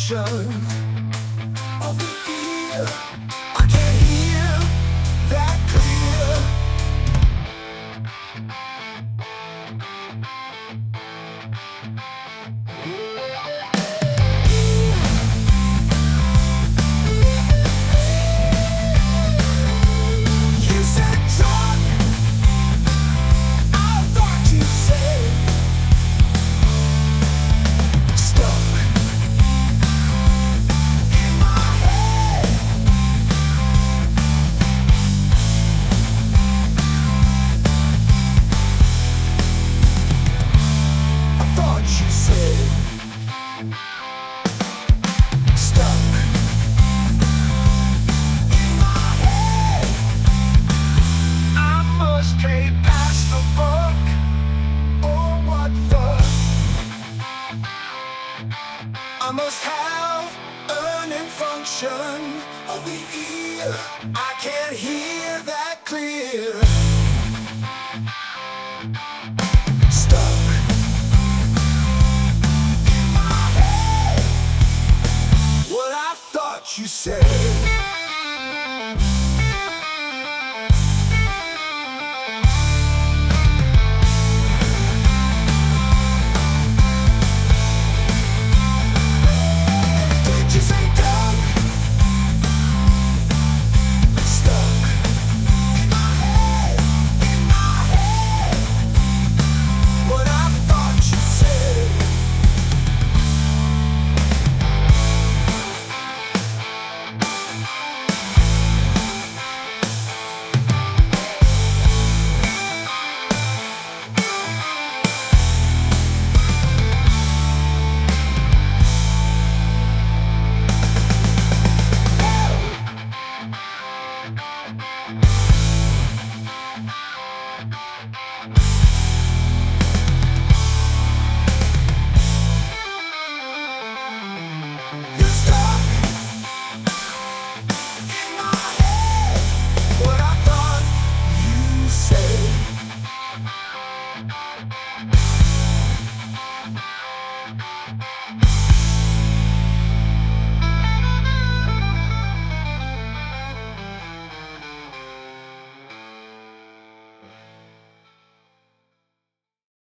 function of the ear. I can't hear that clear. You said drunk, I thought you said stuck in my head. I thought you said stuck in my head. I must pay past the book, or what the? I must have earning function of the ear. I can't hear that clear. Stuck in my head. What I thought you said. Did you say dumb? Stuck in my head, in my head. What I thought you said. You're stuck in my head. What I thought you said.